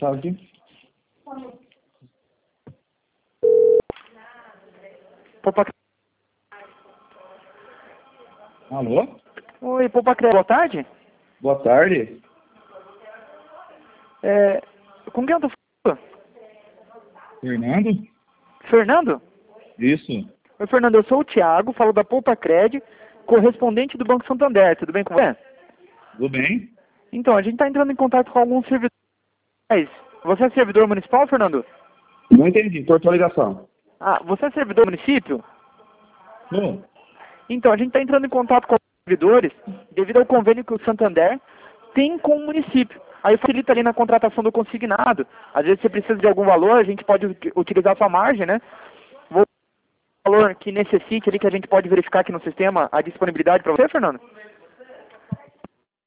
Fala aqui. Poupa... Alô? Oi, Poupa Crédito, boa tarde. Boa tarde. Com quem eu tô falando? Fernando? Fernando? Isso. Oi, Fernando, eu sou o Thiago, falo da Poupa Crédito, correspondente do Banco Santander, tudo bem com você? Tudo bem? Então, a gente está entrando em contato com alguns servidores. Você é servidor municipal, Fernando? Não entendi. Cortou a ligação. Ah, você é servidor do município? Tô. Então, a gente está entrando em contato com os servidores devido ao convênio que o Santander tem com o município. Aí facilita ali na contratação do consignado. Às vezes você precisa de algum valor, a gente pode utilizar a sua margem, né? Valor que necessite ali, que a gente pode verificar aqui no sistema a disponibilidade para você, Fernando?